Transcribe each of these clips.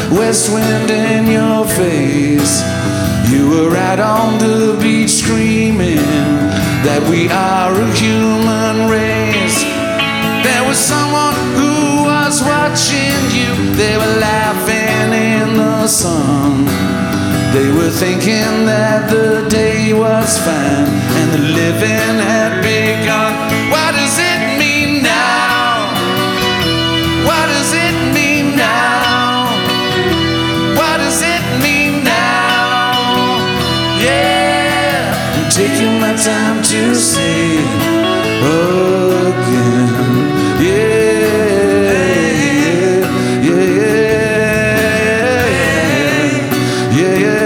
west wind in your face. You were out on the beach screaming that we are a human race. There was someone who was watching you. They were laughing in the sun. They were thinking that the day was fine and the living had begun. What does it mean now? What does it mean now? What does it mean now? Yeah, I'm taking my time to say again. Yeah, yeah, yeah, yeah.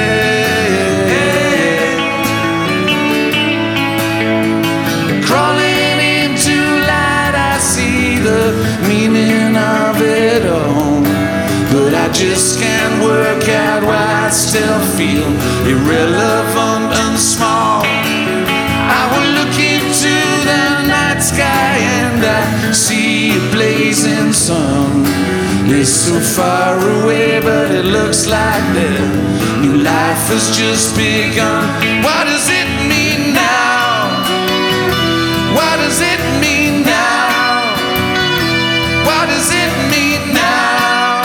I just can't work out why I still feel irrelevant and small. I will look into the night sky and I see a blazing sun. It's so far away, but it looks like that new life has just begun. What does it mean now? What does it mean now? What does it mean now?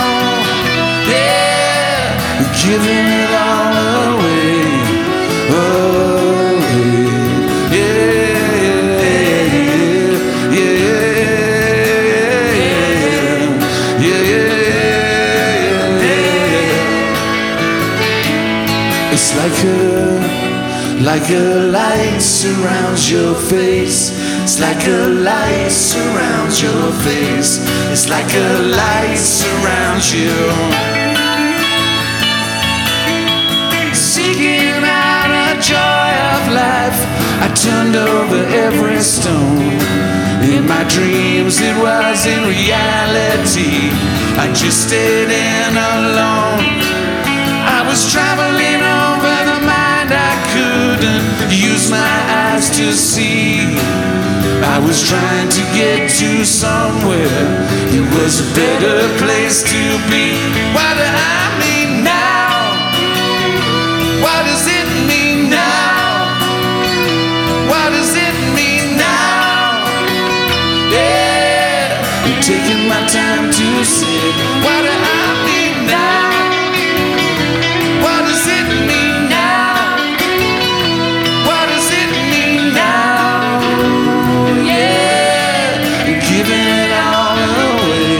Giving it all away, away. Yeah, yeah, yeah, yeah. It's like a light surrounds your face. It's like a light surrounds your face. It's like a light surrounds you. Seeking out a joy of life, I turned over every stone. In my dreams it was in reality, I just stayed in alone. I was traveling over the mind I couldn't use my eyes to see. I was trying to get to somewhere, it was a better place to be. What do I mean now? What does it mean now? What does it mean now? Yeah, I'm taking my time to say, what do I mean now? What does it mean now? What does it mean now? Yeah, I'm giving it all away.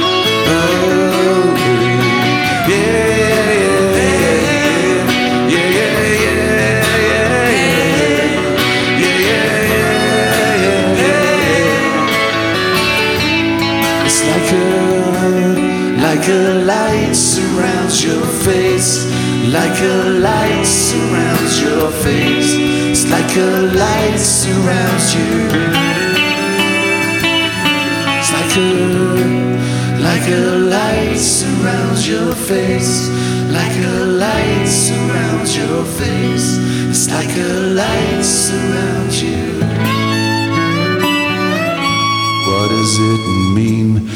Like a light surrounds your face. Like a light surrounds your face. It's like a light surrounds you. It's like a light surrounds your face. Like a light surrounds your face. It's like a light surrounds you. What does it mean